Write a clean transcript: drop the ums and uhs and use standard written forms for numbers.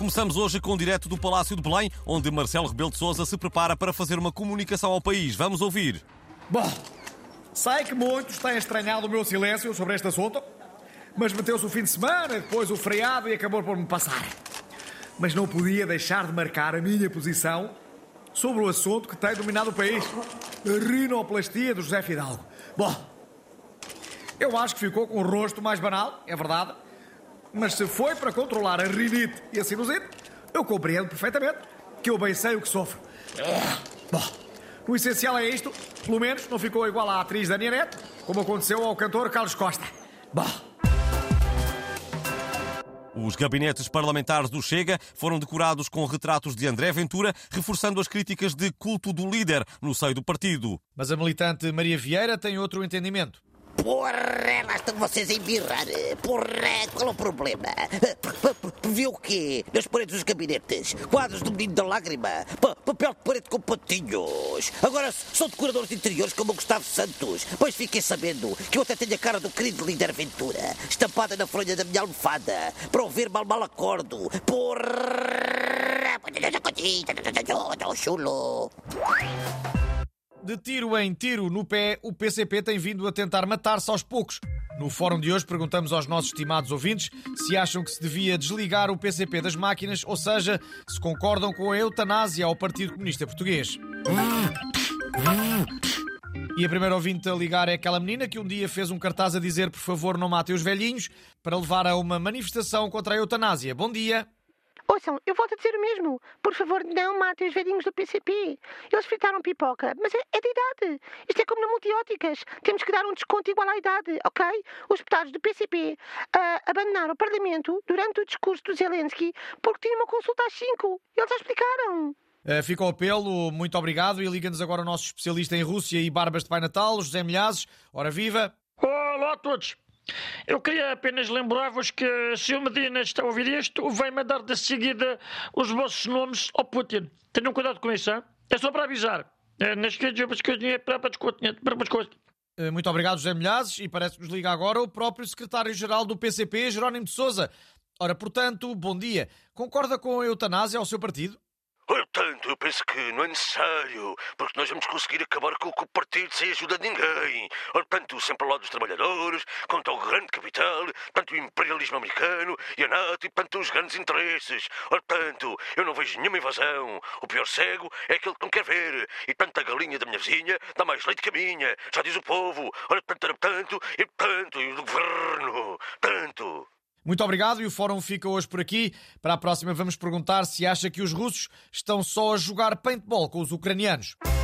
Começamos hoje com o direto do Palácio de Belém, onde Marcelo Rebelo de Sousa se prepara para fazer uma comunicação ao país. Vamos ouvir. Bom, sei que muitos têm estranhado o meu silêncio sobre este assunto, mas meteu-se o fim de semana, depois o feriado e acabou por me passar. Mas não podia deixar de marcar a minha posição sobre o assunto que tem dominado o país. A rinoplastia do José Fidalgo. Bom, eu acho que ficou com o rosto mais banal, é verdade, mas se foi para controlar a rinite e a sinusite, eu compreendo perfeitamente que eu bem sei o que sofro. Bom, o essencial é isto. Pelo menos não ficou igual à atriz Dani Neto, como aconteceu ao cantor Carlos Costa. Bom. Os gabinetes parlamentares do Chega foram decorados com retratos de André Ventura, reforçando as críticas de culto do líder no seio do partido. Mas a militante Maria Vieira tem outro entendimento. Porra, lá estão vocês a embirrar. Porra, qual é o problema? Viu o quê? Nas paredes dos gabinetes? Quadros do Menino da Lágrima? Papel de parede com patinhos? Agora são decoradores de interiores como o Gustavo Santos. Pois fiquei sabendo que eu até tenho a cara do querido líder Ventura, estampada na fronha da minha almofada, para ouvir mal acordo. Porra! Chulo! De tiro em tiro no pé, o PCP tem vindo a tentar matar-se aos poucos. No fórum de hoje perguntamos aos nossos estimados ouvintes se acham que se devia desligar o PCP das máquinas, ou seja, se concordam com a eutanásia ao Partido Comunista Português. E a primeira ouvinte a ligar é aquela menina que um dia fez um cartaz a dizer "por favor não matem os velhinhos", para levar a uma manifestação contra a eutanásia. Bom dia. Ouçam, eu volto a dizer o mesmo. Por favor, não matem os velhinhos do PCP. Eles fritaram pipoca, mas é de idade. Isto é como na multióticas. Temos que dar um desconto igual à idade, ok? Os deputados do PCP abandonaram o Parlamento durante o discurso do Zelensky porque tinham uma consulta às 5. Eles já explicaram. Fica o apelo, muito obrigado. E liga-nos agora o nosso especialista em Rússia e barbas de Pai Natal, José Milhazes. Ora viva! Olá a todos! Eu queria apenas lembrar-vos que se o Medina está a ouvir isto, vai mandar de seguida os vossos nomes ao Putin. Tenham cuidado com isso, hein? É só para avisar. Nas coisas para desconto. Muito obrigado, José Milhazes. E parece que nos liga agora o próprio secretário-geral do PCP, Jerónimo de Sousa. Ora, portanto, bom dia. Concorda com a eutanásia ao seu partido? Portanto, eu penso que não é necessário, porque nós vamos conseguir acabar com o partido sem ajuda de ninguém. Portanto, sempre ao lado dos trabalhadores, contra o grande capital, tanto o imperialismo americano e a NATO e tanto os grandes interesses. Portanto, eu não vejo nenhuma invasão. O pior cego é aquele que não quer ver. E tanto a galinha da minha vizinha dá mais leite que a minha. Já diz o povo. Ora, tanto, e o governo. Tanto. Muito obrigado e o fórum fica hoje por aqui. Para a próxima vamos perguntar se acha que os russos estão só a jogar paintball com os ucranianos.